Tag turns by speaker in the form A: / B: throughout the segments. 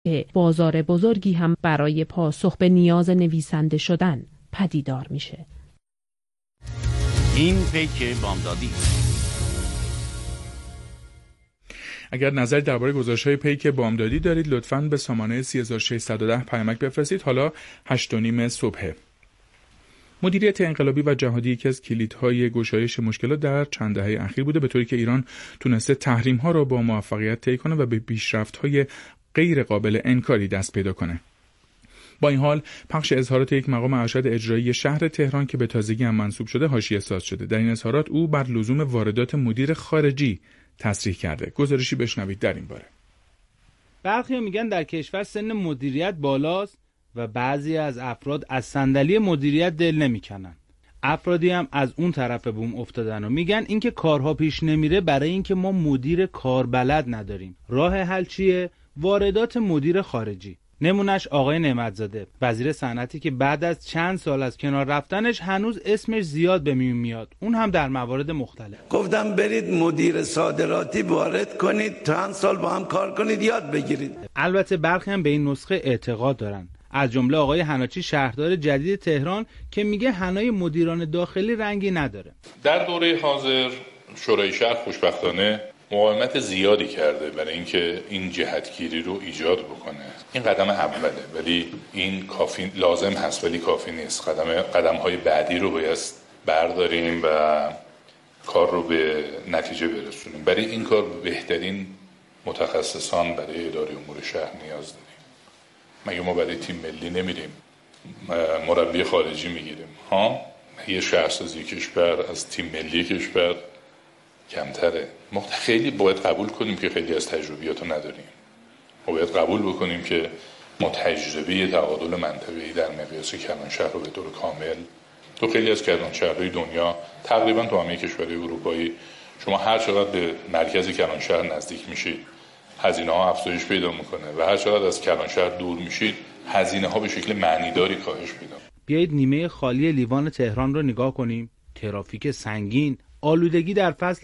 A: که بازار بزرگی هم برای پاسخ به نیاز نویسنده شدن پدیدار میشه.
B: این پیک بامدادی.
C: اگر نظری درباره گزارش‌های پیک بامدادی دارید لطفاً به سامانه 3610 پیامک بفرستید. حالا 8:30 صبح. مدیریت انقلابی و جهادی یکی از کلیدهای گشایش مشکلات در چند دهه اخیر بوده، به طوری که ایران تونسته تحریم‌ها را با موفقیت طی کنه و به پیشرفت‌های غیر قابل انکاری دست پیدا کنه. با این حال پخش اظهارات یک مقام ارشد اجرایی شهر تهران که به تازگی هم منصوب شده حاشیه‌ساز شده. در این اظهارات او بر لزوم واردات مدیر خارجی تصریح کرده. گزارشی بشنوید در این باره.
D: برخی میگن در کشور سن مدیریت بالاست و بعضی از افراد از صندلی مدیریت دل نمیکنن. افرادی هم از اون طرف بوم افتادن و میگن اینکه کارها پیش نمیره برای اینکه ما مدیر کاربلد نداریم. راه حل چیه؟ واردات مدیر خارجی. نمونش آقای نعمتزاده، وزیر صنعتی که بعد از چند سال از کنار رفتنش هنوز اسمش زیاد به میون میاد، اون هم در موارد مختلف.
E: گفتم برید مدیر صادراتی وارد کنید، چند سال با هم کار کنید، یاد بگیرید.
D: البته برخی هم به این نسخه اعتقاد دارن، از جمله آقای حناچی شهردار جدید تهران که میگه حنای مدیران داخلی رنگی نداره.
F: در دوره حاضر شورای شهر خوشبختانه مقاومت زیادی کرده برای اینکه این جهتگیری رو ایجاد بکنه. این قدم اوله، ولی این کافی لازم هست ولی کافی نیست. قدم‌های بعدی رو باید برداریم و کار رو به نتیجه برسونیم. برای این کار بهترین متخصصان برای اداره امور شهر نیاز داریم. مگه ما برای تیم ملی نمیریم مربی خارجی میگیریم؟ یه شهرسازی کشور از تیم ملی کشور کمتره. ما خیلی باید قبول کنیم که خیلی از تجربیات رو نداریم. ما باید قبول بکنیم که ما تجربه تعادل منطقه‌ای در مقیاس کلانشهر رو به طور کامل تو خیلی از کلانشهرهای دنیا، تقریبا تو همه کشورهای اروپایی، شما هر چقدر به مرکز کلانشهر نزدیک میشید هزینه‌ها افزایش پیدا میکنه و هر چقدر از کلانشهر دور میشید هزینه‌ها به شکل معنیداری کاهش پیدا.
D: بیایید نیمه خالی لیوان تهران رو نگاه کنیم. ترافیک سنگین، آلودگی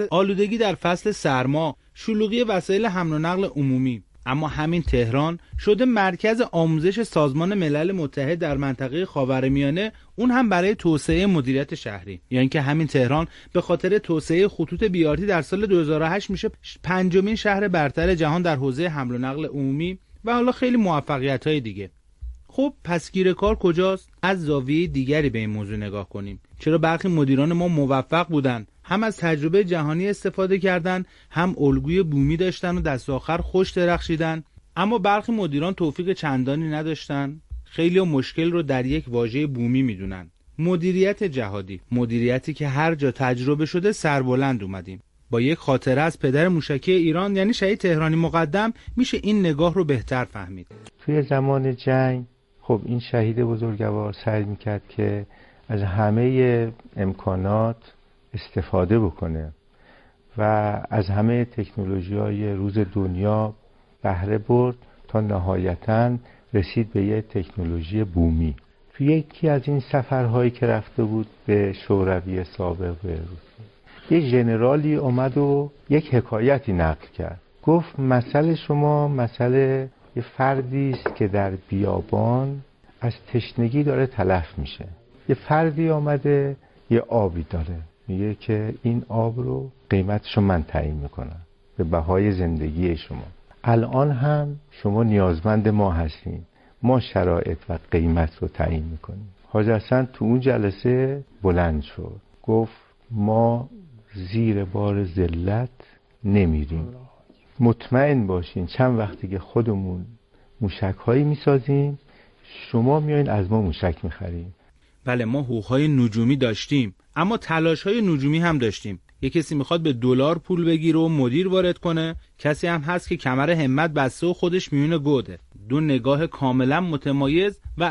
D: در فصل سرما، شلوغی وسایل حمل و نقل عمومی. اما همین تهران شده مرکز آموزش سازمان ملل متحد در منطقه خاورمیانه، اون هم برای توسعه مدیریت شهری. یا اینکه همین تهران به خاطر توسعه خطوط بیارتی در سال 2008 میشه 5مین شهر برتر جهان در حوزه حمل و نقل عمومی و حالا خیلی موفقیت‌های دیگه. خب پس گیر کار کجاست؟ از زاویه دیگری به این موضوع نگاه کنیم. چرا برخی مدیران ما موفق بودن، هم از تجربه جهانی استفاده کردن، هم الگوی بومی داشتن و دست آخر خوش درخشیدن، اما برخی مدیران توفیق چندانی نداشتن؟ خیلی مشکل رو در یک واژه بومی میدونن: مدیریت جهادی. مدیریتی که هر جا تجربه شده سربلند اومدیم. با یک خاطره از پدر موشکی ایران یعنی شهید تهرانی مقدم میشه این نگاه رو بهتر فهمید.
G: توی زمان جنگ خب این شهید بزرگوار سعی میکرد که از همه امکانات استفاده بکنه و از همه تکنولوژی‌های روز دنیا بهره برد تا نهایتاً رسید به یک تکنولوژی بومی. توی یکی از این سفرهایی که رفته بود به شوروی سابق به روسیه، یک ژنرالی اومد و یک حکایتی نقل کرد. گفت مثل شما مثل یه فردی است که در بیابان از تشنگی داره تلف میشه. یه فردی آمده یه آبی داره، میگه که این آب رو قیمتشو من تعیین میکنم به بهای زندگی شما. الان هم شما نیازمند ما هستین، ما شرایط و قیمت رو تعیین میکنیم. حاج حسن تو اون جلسه بلند شد، گفت ما زیر بار ذلت نمیریم. مطمئن باشین چند وقتی که خودمون موشک‌هایی میسازیم شما میایین از ما موشک میخریم.
D: بله ما حقوق‌های نجومی داشتیم، اما تلاش‌های نجومی هم داشتیم. یک کسی میخواد به دلار پول بگیره و مدیر وارد کنه، کسی هم هست که کمر همت بسته و خودش میونه گوده. دو نگاه کاملا متمایز و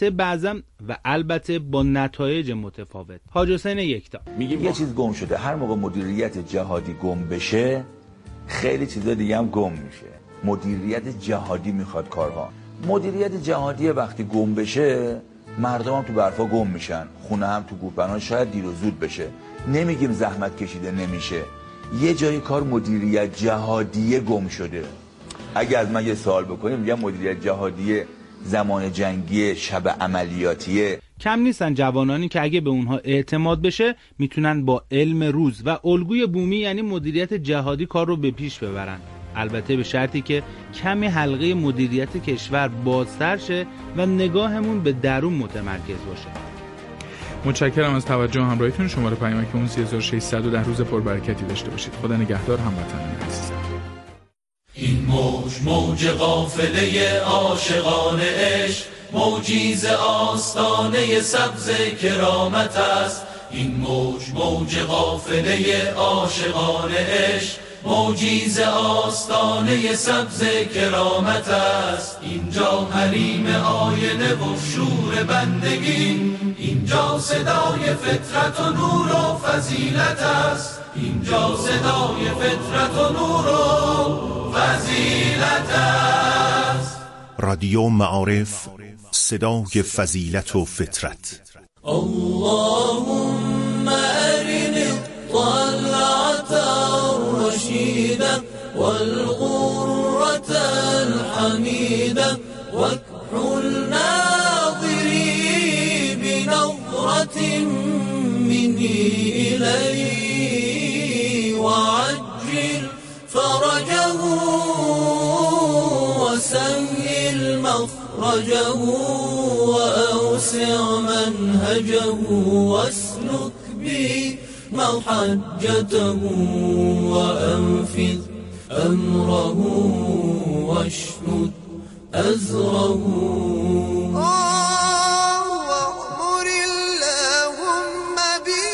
D: البته با نتایج متفاوت. حاج حسین یکتا
H: میگیم یه چیز گم شده. هر موقع مدیریت جهادی گم بشه خیلی چیزا دیگه هم گم میشه. مدیریت جهادی میخواد کارها. مدیریت جهادی وقتی گم بشه مردم هم تو برفا گم میشن، خونه هم تو گوپنان، شاید دیر و زود بشه. نمیگیم زحمت کشیده نمیشه، یه جای کار مدیریت جهادیه گم شده. اگه از من یه سوال بکنیم میگم مدیریت جهادی زمان جنگی شب عملیاتیه.
D: کم نیستن جوانانی که اگه به اونها اعتماد بشه میتونن با علم روز و الگوی بومی یعنی مدیریت جهادی کار رو به پیش ببرن. البته به شرطی که کمی حلقه مدیریت کشور بازتر شه و نگاهمون به درون متمرکز باشه.
C: متشکرم از توجه و همراهیتون. شماره پیامک اون 3610 روز پربرکتی داشته باشید. خدا نگهدار هموطنان عزیزم.
B: این موج قافله عاشقان عشق، موجی آستانه سبز کرامت است. این موج قافله عاشقان عشق، موجی آستانه سبز کرامت است. اینجا حریم آینه و شور بندگی، اینجا صدای فطرت و نور و فضیلت است. اینجا صدای فطرت و نور و فضیلت است.
I: رادیو معارف، صدای فضیلت و فطرت.
B: اللهم أرني الطلعة الرشيدة والغرة الحميدة واكحل ناظري بنظرة مني إليه وعجل فرجه وسهل مخرجه وأوسع منهجه واسلك بي محجته وأنفذ أمره واشدد أزره.
J: وأمر اللهم بي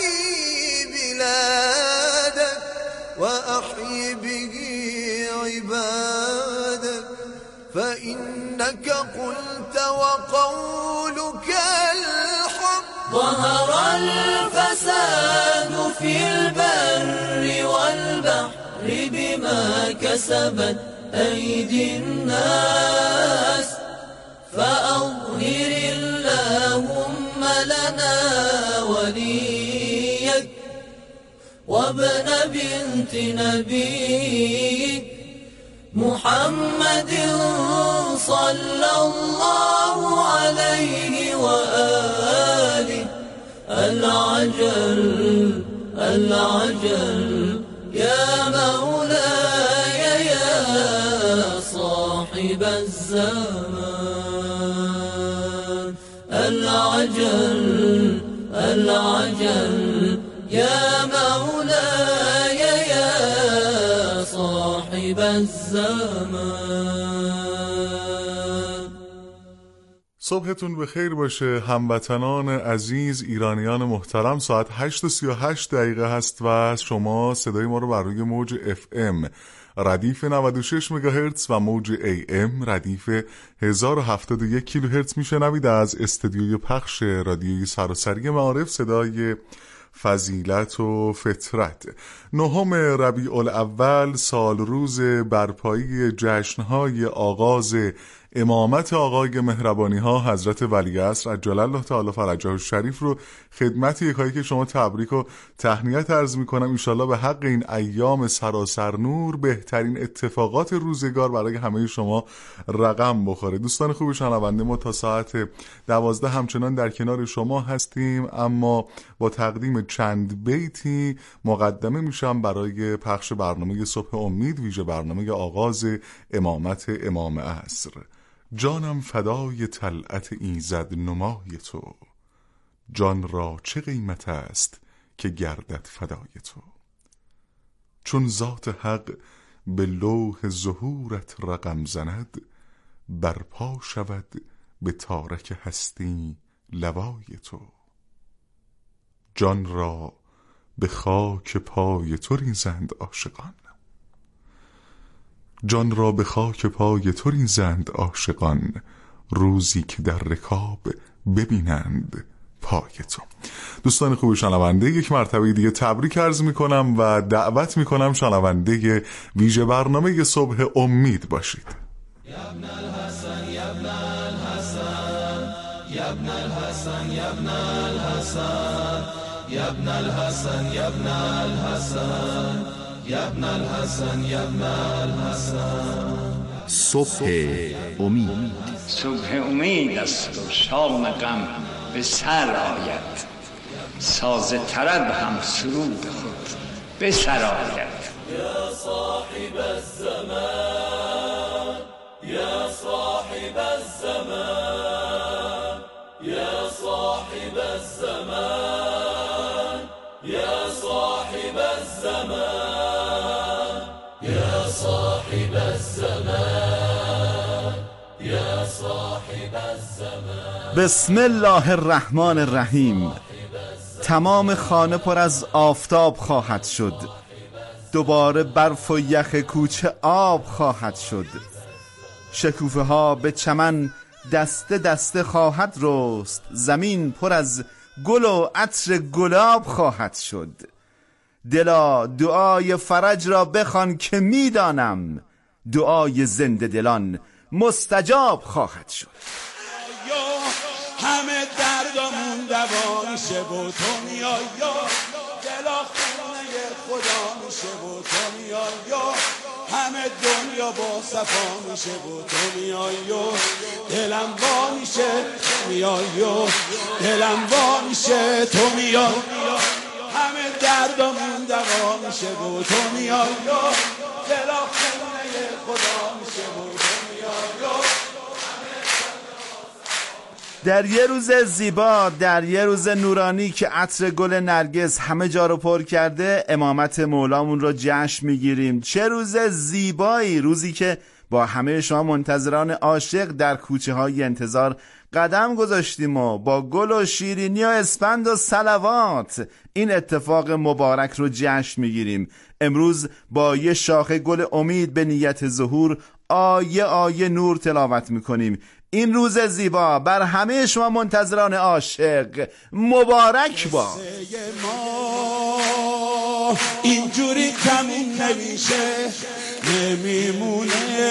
J: بلادك وأحي به عبادك فإنك قلت وقولك الحق.
B: ظهر الفساد في البر والبحر بما كسبت أيدي الناس فأظهر اللهم لنا وليك وابن بنت نبيك محمد صلى الله عليه وآله. العجل العجل يا مولاي يا صاحب الزمان. العجل العجل يا مولاي يا صاحب الزمان.
K: صبحتون بخیر باشه هموطنان عزیز، ایرانیان محترم. ساعت 8:38 هست و شما صدای ما رو بر روی موج FM ردیف 96 مگاهرتز و موج AM ردیف 1071 کیلوهرتز میشنوید از استودیوی پخش رادیوی سراسری معارف، صدای فضیلت و فطرت. 9 ربیع الاول، سال روز برپایی جشنهای آغاز امامت آقای مهربانی ها حضرت ولیعصر عجل الله تعالی فرجه الشریف رو خدمت یکایی که شما تبریک و تهنیت عرض میکنم. انشالله به حق این ایام سراسر نور بهترین اتفاقات روزگار برای همه شما رقم بخوره. دوستان خوب شنونده، ما تا ساعت 12 همچنان در کنار شما هستیم، اما با تقدیم چند بیتی مقدمه میشم برای پخش برنامه صبح امید، ویژه برنامه آغاز امامت امام عصر. جانم فدای طلعت ایزد نمای تو، جان را چه قیمت است که گردد فدای تو. چون ذات حق به لوح ظهورت رقم زند، برپا شود به تارک هستی لوای تو. جان را به خاک پای تو ریزند عاشقان، جان را به خاک پای تو ریزند عاشقان، روزی که در رکاب ببینند پای تو. دوستان خوب شنونده، یک مرتبه دیگه تبریک عرض میکنم و دعوت میکنم شنونده ویژه برنامه صبح امید باشید.
B: یا ابن الحسن یا ابن الحسن یا ابن الحسن یا ابن الحسن یا ابن الحسن یا ابن الحسن یا ابن الحسن یا ابن الحسن.
I: صبح امید.
L: صبح امید است و شام غم به سر آید، ساز طرب هم سرود خود به سر آید.
B: یا صاحب الزمان، یا صاحب الزمان، یا صاحب الزمان، یا صاحب الزمان، یا صاحب الزمان، یا صاحب الزمان.
M: بسم الله الرحمن الرحیم. تمام خانه پر از آفتاب خواهد شد، دوباره برف و یخ کوچه آب خواهد شد. شکوفه ها به چمن دسته دسته خواهد رست، زمین پر از گل و عطر گلاب خواهد شد. دلا دعای فرج را بخوان که میدانم، دعای زنده دلان مستجاب خواهد شد.
B: همه دردمون دوا میشه و تو میای، دلا خونه خدا میشه و تو میای، همه دنیا با صفا میشه و تو میای، دلم وا میشه میای، دلم وا میشه تو میای، همه دردمون دوا میشه و تو میای، دلا خونه خدا میشه و تو میای.
M: در یه روز زیبا، در یه روز نورانی که عطر گل نرگس همه جا رو پر کرده، امامت مولامون رو جشن میگیریم. چه روز زیبایی، روزی که با همه شما منتظران عاشق در کوچه های انتظار قدم گذاشتیم و با گل و شیرینی و اسپند و صلوات این اتفاق مبارک رو جشن میگیریم. امروز با یه شاخه گل امید به نیت ظهور آیه آیه نور تلاوت میکنیم. این روز زیبا بر همه شما منتظران عاشق مبارک با.
B: اینجوری تموم نمیشه، نمیمونه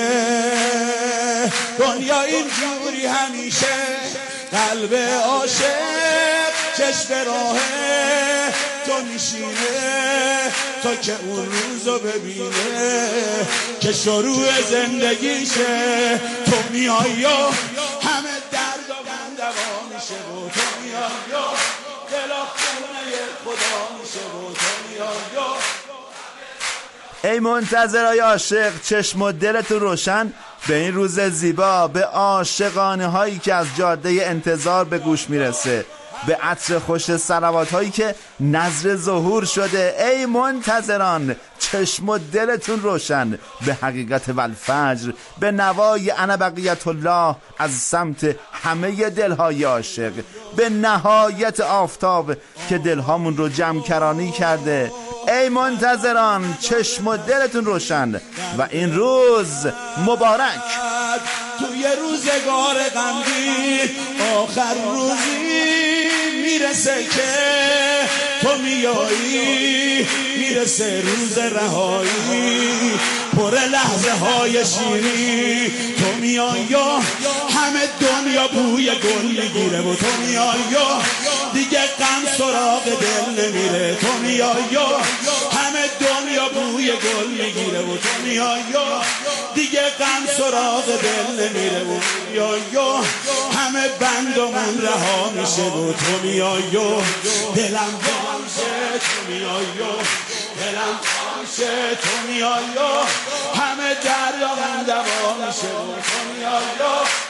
B: دنیا اینجوری همیشه. قلب عاشق چشم راهه تو میشینه تا که اون روزو ببینه که شروع زندگیشه. تو میای و همه درد و غم دوا میشه و تو میای و دلا خونه خدا میشه و تو میای و.
M: ای منتظرای عاشق، چشم و دلتون روشن به این روز زیبا، به عاشقانه هایی که از جاده انتظار به گوش میرسه، به عطر خوش صلوات هایی که نذر ظهور شده. ای منتظران، چشم و دلتون روشن به حقیقت والفجر، به نوای انا بقیت الله از سمت همه دلهای عاشق، به نهایت آفتاب که دلهامون رو جمع کرانی کرده. ای منتظران، چشم و دلتون روشن و این روز مبارک.
B: توی روزگار غمگین آخر روزی میرسه که تو میایی، میرسه روز رهایی پر لحظه های شیری. تو میایی همه دنیا بوی گل میگیره و تو میایی دیگه غم سراغ دل نمیره. تو میایی همه دنیا بوی گل میگیره و تو میایی دیگه غم سراغ دل نمیره و میایی همه بندمون رها میشه و تو میایی دلم باشه تو میایی دلم باشه تو میایی همه دردم دوا میشه و تو میایی.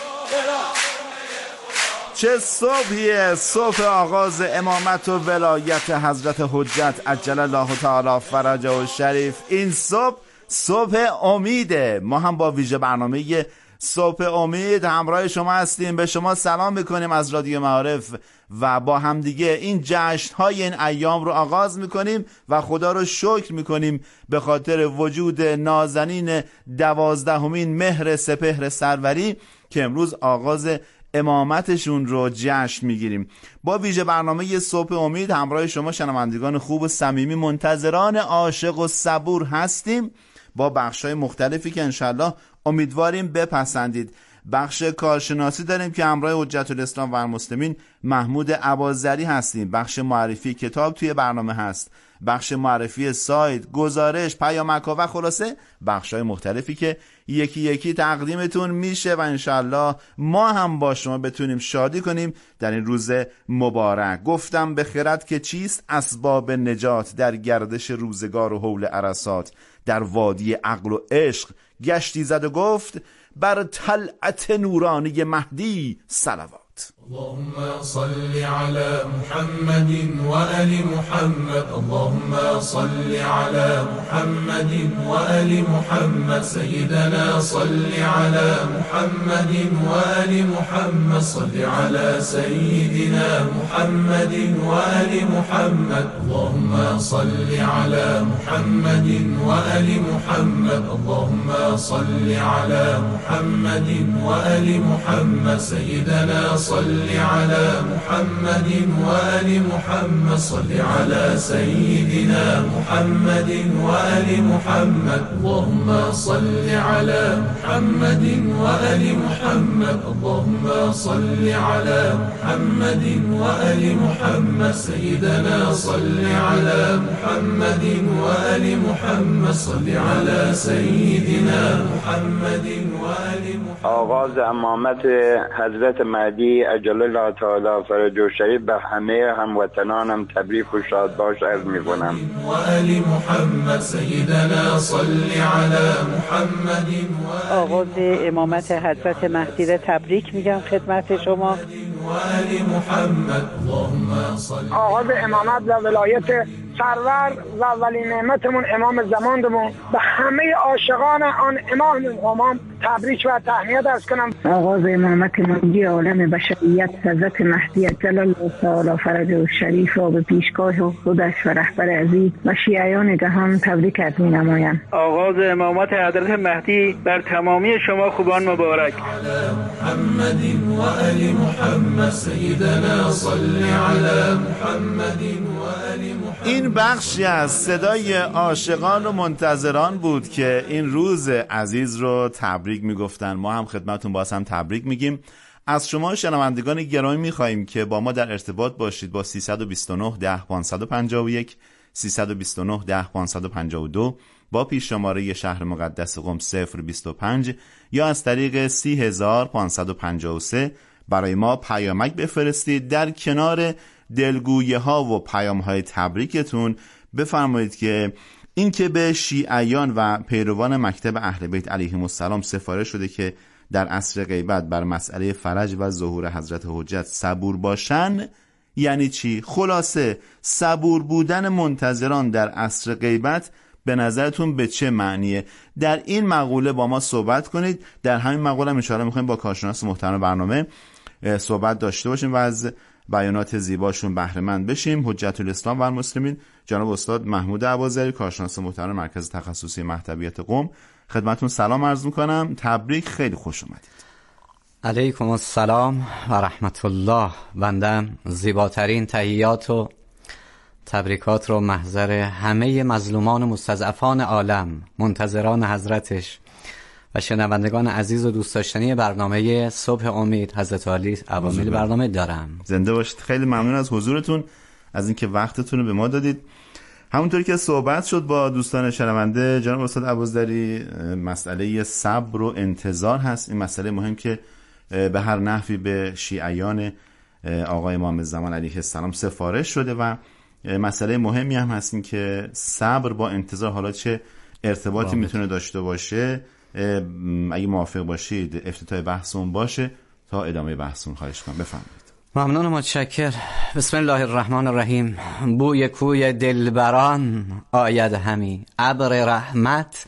M: چه صبحیه، صبح آغاز امامت و ولایت حضرت حجت عجل الله تعالی فرجه و شریف. این صبح امیده. ما هم با ویژه برنامه صبح امید همراه شما هستیم. به شما سلام میکنیم از رادیو معارف و با هم دیگه این جشن‌های این ایام رو آغاز میکنیم و خدا رو شکر میکنیم به خاطر وجود نازنین 12مین مهر سپهر سروری که امروز آغاز امامتشون رو جشن میگیریم. با ویژه برنامه صبح امید همراه شما شنوندگان خوب و صمیمی منتظران عاشق و صبور هستیم با بخش‌های مختلفی که انشالله امیدواریم بپسندید. بخش کارشناسی داریم که همراه حجت الاسلام و المسلمین محمود اباظری هستیم. بخش معرفی کتاب توی برنامه هست، بخش معرفی سایت، گزارش، پیامک‌ها و خلاصه بخش‌های مختلفی که یکی یکی تقدیمتون میشه و انشالله ما هم با شما بتونیم شادی کنیم در این روز مبارک. گفتم به خرد که چیست اسباب نجات در گردش روزگار و حول عرصات، در وادی عقل و عشق گشتی زد و گفت بر طلعت نورانی مهدی صلوات.
N: اللهم صل على محمد وآل محمد، اللهم صل على محمد وآل محمد، سيدنا صل على محمد وآل محمد، صل على سيدنا محمد وآل محمد، اللهم صل على محمد وآل محمد، اللهم صل على محمد وآل محمد، سيدنا صل على محمد وآل محمد، صل على سيدنا محمد وآل محمد، اللهم صل على محمد وآل محمد، اللهم صل على محمد وآل محمد، سيدنا صل على محمد وآل محمد، صل على سيدنا محمد وآل محمد.
O: آغاز امامت حضرت مهدی عجل الله تعالی فرجه الشریف به همه هموطنانم تبریک و شادباش عرض می‌کنم.
N: و آل محمد، سیدنا صل علی محمد.
P: آغاز امامت حضرت مهدی را تبریک میگم خدمت شما.
Q: آغاز امامت و ولایت سرور و ولی نعمتمون امام زمانمون به همه عاشقان آن امام تبریک و تهنیت عرض کنم.
R: آغاز امامت مهدی عالم بشریت حضرت مهدی عجل الله تعالی فرجه الشریف را به پیشگاه خودش و رهبر عزیز و شیعیان جهان تبریک عرض می‌نمایم.
S: آغاز امامت حضرت مهدی بر تمامی شما خوبان مبارک.
N: محمد و آل محمد، سیدنا صل علی محمد و آل محمد.
M: این بخشی از صدای عاشقان و منتظران بود که این روز عزیز رو تبریک میگفتن. ما هم خدمتون باز هم تبریک میگیم. از شما شنوندگان گرامی میخواییم که با ما در ارتباط باشید با 329 10 551 329 10 552 با پیش شماره شهر مقدس قم 025 یا از طریق 30553 برای ما پیامک بفرستید. در کنار دلگویه ها و پیام های تبریکتون بفرمایید که این که به شیعیان و پیروان مکتب اهل بیت علیهم السلام سفارش شده که در عصر غیبت بر مسئله فرج و ظهور حضرت حجت صبور باشن یعنی چی؟ خلاصه صبور بودن منتظران در عصر غیبت به نظرتون به چه معنیه؟ در این مقوله با ما صحبت کنید. در همین مقوله ان شاءالله می‌خوایم با کارشناس محترم برنامه صحبت داشته باشیم و از بیانات زیباشون بهره مند بشیم. حجت الاسلام و المسلمین جناب استاد محمود ابوذری، کارشناس محترم مرکز تخصصی مهدویت قم، خدمتتون سلام عرض می‌کنم. تبریک، خیلی خوش اومدید.
T: علیکم السلام و رحمت الله. بنده زیباترین تحیات و تبریکات رو محضر همه مظلومان و مستضعفان عالم، منتظران حضرتش و شنوندگان عزیز و دوست داشتنی برنامه صبح امید حضرت علی عوامل برنامه دارم.
M: زنده باشید. خیلی ممنون از حضورتون، از اینکه وقتتون رو به ما دادید. همونطوری که صحبت شد با دوستان شنونده جناب استاد ابوذری، مسئله صبر و انتظار هست. این مسئله مهم که به هر نحوی به شیعیان آقای امام زمان علیه السلام سفارش شده و مسئله مهمی هم هست این که صبر با انتظار حالا چه ارتباطی میتونه داشته باشه. اگه موافق باشید افتتاح بحثمون باشه تا ادامه بحثمون. خواهش کنم بفرمایید.
T: ممنون و متشکر. بسم الله الرحمن الرحیم. بوی کوی دلبران آید همی، ابر رحمت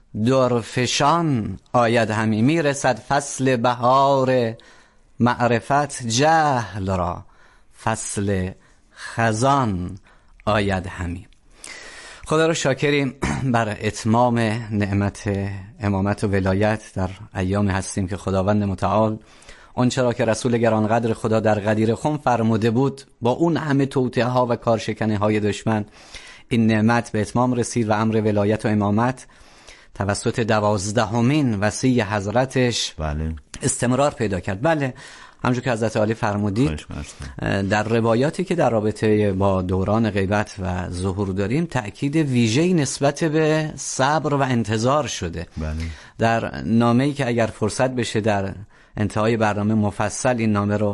T: درفشان آید همی، میرسد فصل بهار معرفت جهل را، فصل خزان آید همی. خدا رو شاکریم بر اتمام نعمت امامت و ولایت در ایام هستیم که خداوند متعال آنچه را که رسول گرانقدر خدا در غدیر خم فرموده بود با اون همه توطئه ها و کارشکنی های دشمن این نعمت به اتمام رسید و امر ولایت و امامت توسط 12مین وصی حضرتش استمرار پیدا کرد. بله، همونجور که حضرت عالی فرمودید در روایاتی که در رابطه با دوران غیبت و ظهور داریم تأکید ویژه‌ای نسبت به صبر و انتظار شده.
M: بله.
T: در نامه‌ای که اگر فرصت بشه در انتهای برنامه مفصل این نامه رو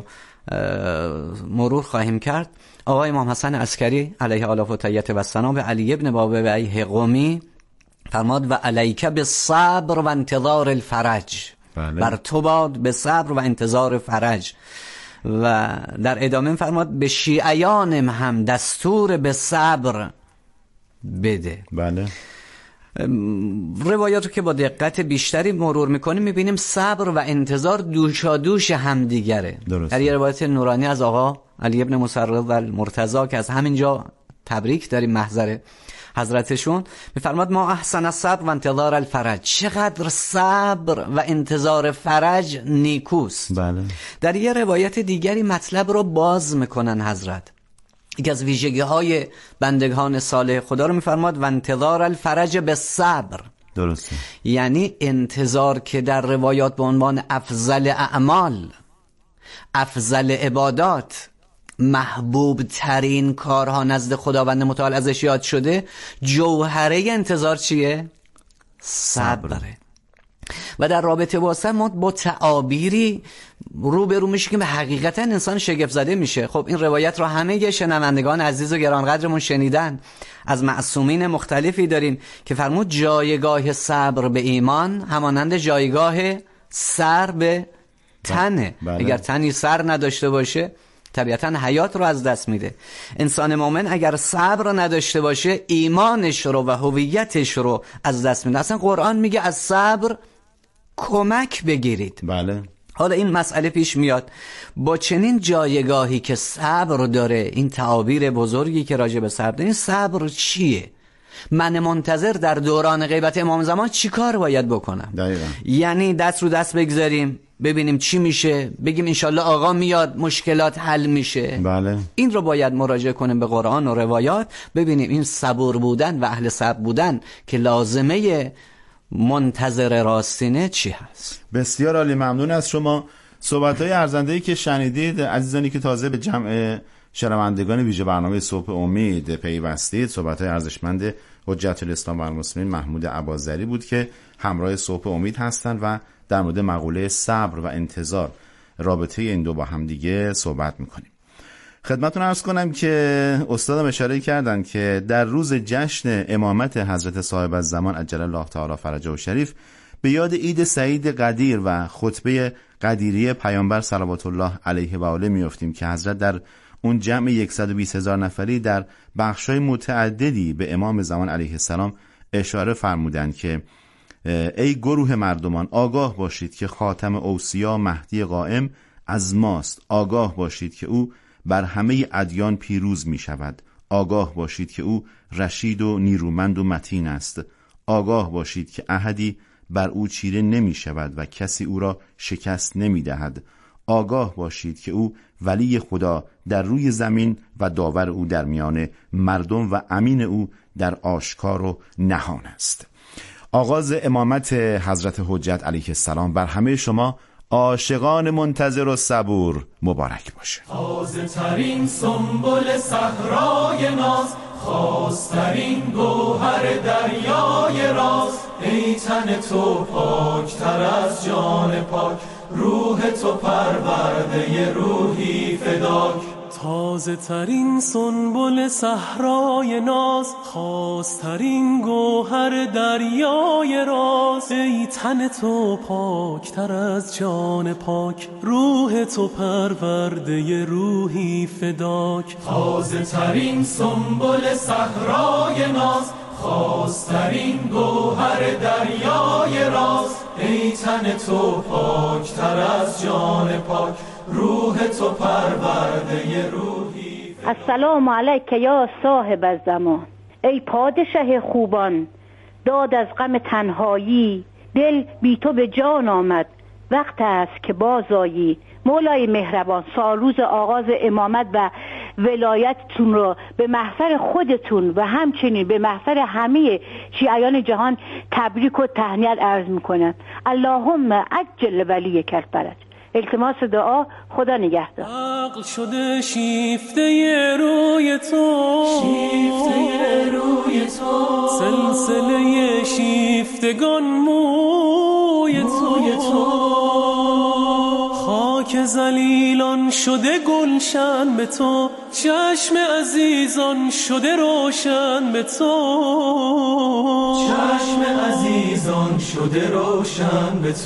T: مرور خواهیم کرد، آقای امام حسن عسکری علیه آلاف و تحیت و سلام به علی ابن بابی قمی فرماد و علیک بالصبر و انتظار الفرج.
M: بله.
T: بر تو باد به صبر و انتظار فرج. و در ادامه فرماد به شیعیانم هم دستور به صبر بده.
M: بله.
T: روایات رو که با دقت بیشتری مرور میکنیم میبینیم صبر و انتظار دوشادوش همدیگره. در یه روایت نورانی از آقا علی ابن مسرد المرتضی که از همینجا تبریک داریم محضر حضرتشون، میفرماد ما احسن الصبر و انتظار الفرج. چقدر صبر و انتظار فرج نیکوست.
M: بله.
T: در یه روایت دیگری مطلب رو باز میکنن حضرت. یکی از ویژگی های بندگان صالح خدا رو میفرماد و انتظار الفرج به صبر.
M: درسته.
T: یعنی انتظار که در روایات به عنوان افضل اعمال، افضل عبادات، محبوب ترین کارها نزد خداوند متعال ازش یاد شده، جوهره انتظار چیه؟ صبره. و در رابطه با ما با تعابیری روبرو میشه که به حقیقتا انسان شگفت زده میشه. خب این روایت رو همه شنوندگان عزیز و گرانقدرمون شنیدن. از معصومین مختلفی داریم که فرمود جایگاه صبر به ایمان همانند جایگاه سر به تنه.
M: بله.
T: اگر تنی سر نداشته باشه طبیعتا حیات رو از دست میده. انسان مومن اگر صبر نداشته باشه ایمانش رو و هویتش رو از دست میده. اصلا قرآن میگه از صبر کمک بگیرید.
M: بله.
T: حالا این مسئله پیش میاد با چنین جایگاهی که صبر داره، این تعابیر بزرگی که راجع به صبر داریم، صبر چیه؟ من منتظر در دوران غیبت امام زمان چی کار باید بکنم؟
M: دقیقا.
T: یعنی دست رو دست بگذاریم ببینیم چی میشه، بگیم انشالله آقا میاد مشکلات حل میشه؟
M: بله.
T: این رو باید مراجعه کنیم به قرآن و روایات، ببینیم این صبور بودن و اهل صبر بودن که لازمه منتظر راستینه چی هست.
M: بسیار عالی، ممنون از شما. صحبت‌های ارزنده‌ای که شنیدید، عزیزانی که تازه به جمع شنوندگان ویژه برنامه صبح امید پیوستید، صحبت‌های ارزشمند حجت الاسلام و المسلمین محمود اباظری بود که همراه صبح امید هستند و در مورد مقوله صبر و انتظار، رابطه این دو با هم دیگه صحبت می‌کنیم. خدمتتون عرض کنم که استادم اشاره کردن که در روز جشن امامت حضرت صاحب الزمان عجل الله تعالی فرجه و شریف به یاد عید سعید قدیر و خطبه قدیری پیامبر صلوات الله علیه و آله میافتیم که حضرت در اون جمع 120,000 نفری در بخش‌های متعددی به امام زمان علیه السلام اشاره فرمودند که ای گروه مردمان آگاه باشید که خاتم اوصیا مهدی قائم از ماست. آگاه باشید که او بر همه ادیان پیروز می شود. آگاه باشید که او رشید و نیرومند و متین است. آگاه باشید که احدی بر او چیره نمی شود و کسی او را شکست نمی دهد. آگاه باشید که او ولی خدا در روی زمین و داور او در میان مردم و امین او در آشکار و نهان است. آغاز امامت حضرت حجت علیه السلام بر همه شما عاشقان منتظر و صبور مبارک باشه.
N: تازه ترین سنبل صحرای ناز، خواسترین گوهر دریای راز، ای تن تو پاکتر از جان پاک، روح تو پرورده روحی فداک. تازه ترین سنبل صحرای ناز، خواسترین گوهر دریای راز، ای تن تو پاکتر از جان پاک، روح تو پرورده روحی فداک. تازه ترین سنبل صحرای ناز، خواسترین گوهر دریای راز، ای تن تو پاکتر از جان پاک، روح تو پرورده روحی.
P: السلام علیک یا صاحب الزمان، ای پادشه خوبان، داد از غم تنهایی، دل بی تو به جان آمد، وقت است که بازآیی. مولای مهربان، سالروز آغاز امامت و ولایتتون رو به محضر خودتون و همچنین به محضر همه شیعیان جهان تبریک و تهنیت عرض میکنم. اللهم عجل ولی کلفرج. التماس دعا، خدا نگهدار.
N: عقل شده شیفته روی تو، شیفته روی تو، سلسله شیفتگان موی تو، خاک ذلیلان شده گلشن به تو، چشم عزیزان شده روشن به تو، چشم عزیزان شده روشن به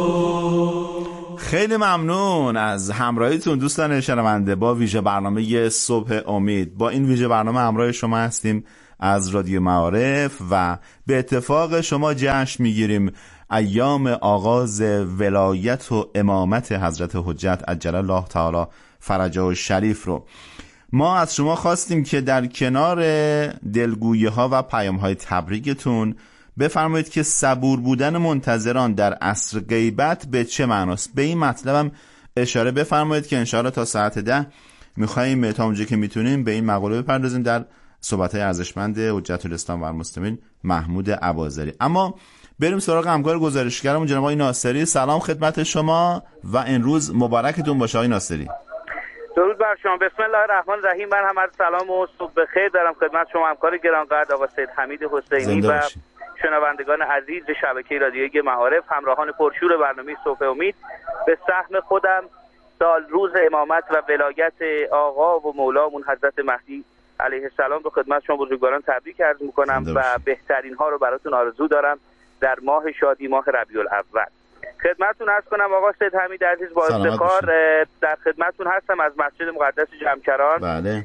N: تو.
M: خیلی ممنون از همراهیتون دوستان شنونده با ویژه برنامه صبح امید. با این ویژه برنامه همراه شما هستیم از رادیو معارف و به اتفاق شما جشن میگیریم ایام آغاز ولایت و امامت حضرت حجت عجل الله تعالی فرجه الشریف رو. ما از شما خواستیم که در کنار دلگویی ها و پیام های تبریکتون بفرمایید که صبور بودن منتظران در عصر غیبت به چه معناست. به این مطلبم اشاره بفرمایید که انشاءالله تا ساعت 10 میخواییم تا اونجا که میتونیم به این مقاله بپردازیم در صحبت‌های ارزشمند حجت الاسلام و المسلمین محمود اباظری. اما بریم سراغ همکار گزارشگرمون جناب آقای ناصری. سلام خدمت شما و امروز مبارکتون باشه آقای ناصری.
S: درود بر شما. بسم الله الرحمن الرحیم. من هم سلام و صبح بخیر دارم خدمت شما همکار گرانقدر آقا سید حمید حسینی و شنوندگان عزیز شبکه رادیویی معارف، همراهان پرشور برنامه صبح امید. به سهم خودم سال روز امامت و ولایت آقا و مولامون حضرت مهدی علیه السلام رو خدمت شما بزرگواران تبریک عرض میکنم و بهترین ها رو براتون آرزو دارم در ماه شادی، ماه ربیع الاول. خدمتتون عرض کنم آقا سید حمید عزیز با افتخار در خدمتتون هستم از مسجد مقدس جمکران.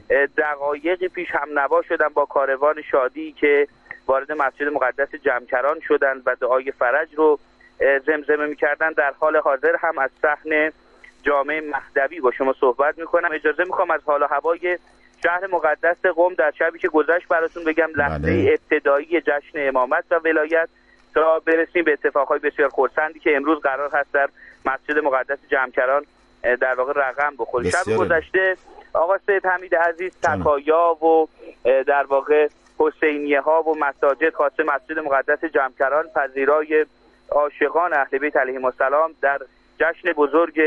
S: دقایقی پیش هم نوا شدم با کاروان شادی که وارد مسجد مقدس جمکران شدند و دعای فرج رو زمزمه می‌کردن. در حال حاضر هم از صحن جامع مهدوی با شما صحبت می‌کنم. اجازه می‌خوام از حال و هوای شهر مقدس قم در شبی که گذشت براتون بگم. لحظه ابتدایی جشن امامت و ولایت تا برسیم به اتفاقهای بسیار خرسندی که امروز قرار هست در مسجد مقدس جمکران در واقع رقم بخوره. شب گذشته آقا سید حمید عزیز تکایا و در واقع حسینیه ها و مساجد خاصه مسجد مقدس جمکران پذیرای عاشقان اهل بیت علیهم السلام در جشن بزرگ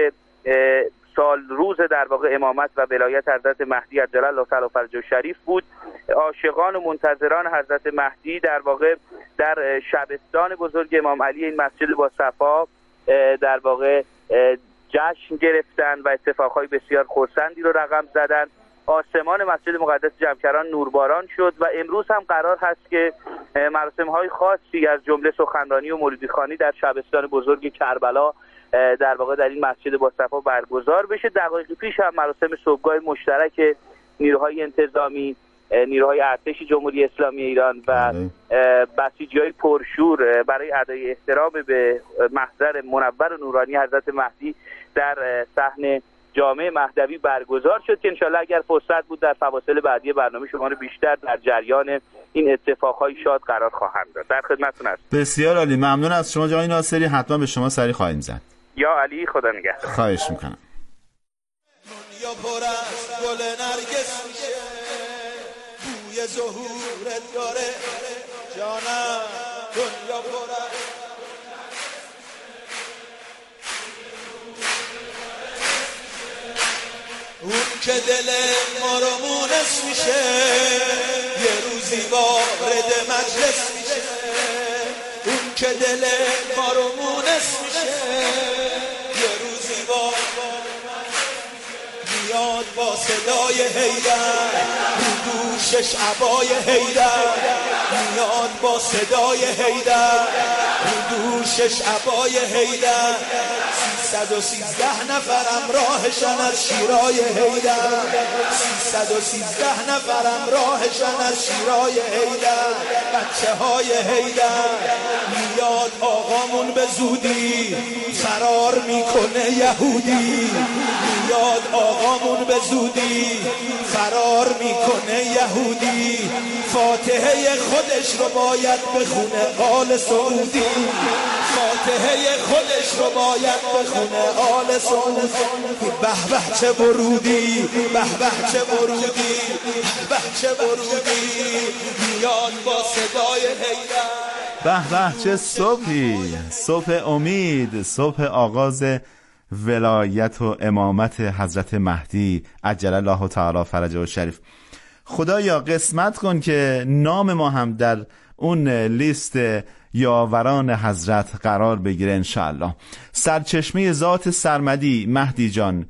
S: سال روز در واقع امامت و ولایت حضرت مهدی عجل الله تعالی فرجه الشریف بود. عاشقان و منتظران حضرت مهدی در واقع در شبستان بزرگ امام علی این مسجد با صفا در واقع جشن گرفتن و اتفاقهای بسیار خرسندی رو رقم زدن. آسمان مسجد مقدس جمکران نورباران شد و امروز هم قرار هست که مراسم‌های خاصی از جمله سخنرانی و مولیدی‌خوانی در شبستان بزرگ کربلا در واقع در این مسجد با صفا برگزار بشه. دقایق پیش هم مراسم صبحگاه مشترک نیروهای انتظامی، نیروهای ارتش جمهوری اسلامی ایران و بسیجی‌های پرشور برای ادای احترام به محضر منور و نورانی حضرت مهدی در صحن جامع مهدوی برگزار شد که انشالله اگر فرصت بود در فواصل بعدی برنامه شما رو بیشتر در جریان این اتفاقهای شاد قرار خواهم داد. در خدمتتون هستم.
M: بسیار عالی، ممنون از شما جناب ناصری. حتما به شما سری خواهیم زد.
S: یا علی، خدا نگهدار.
M: خواهش میکنم.
B: دنیا پر از گل نرگس میشه، بوی ظهورت داره جانم. دنیا پر از اون که دل ما رو مونس میشه، یه روزی وارد مجلس میشه. اون که دل ما رو مونس میشه، یه روزی وارد میاد با صدای حیدر، رو دوشش عبای حیدر میاد با صدای حیدر، رو دوشش عبای حیدر. 313 نفرم راهشن از شیرای حیدر، 313 نفرم راهشن از شیرای حیدر. بچه های حیدر میاد آقامون به زودی فرار میکنه یهودی، میاد آقامون به زودی فرار میکنه یهودی. فاتحه خودش رو باید بخونه آل سعودی، فاتحه خودش رو باید بخونه خونه آل سون. به به چه ورودی، به به چه ورودی، به چه ورودی میاد با صدای حیدر.
M: به به چه صبحی، صبح امید، صبح آغاز ولایت و امامت حضرت مهدی عجل الله تعالی فرجه و شریف. خدایا قسمت کن که نام ما هم در اون لیست یاوران حضرت قرار بگیره انشاءالله. سرچشمه ذات سرمدی مهدی جان،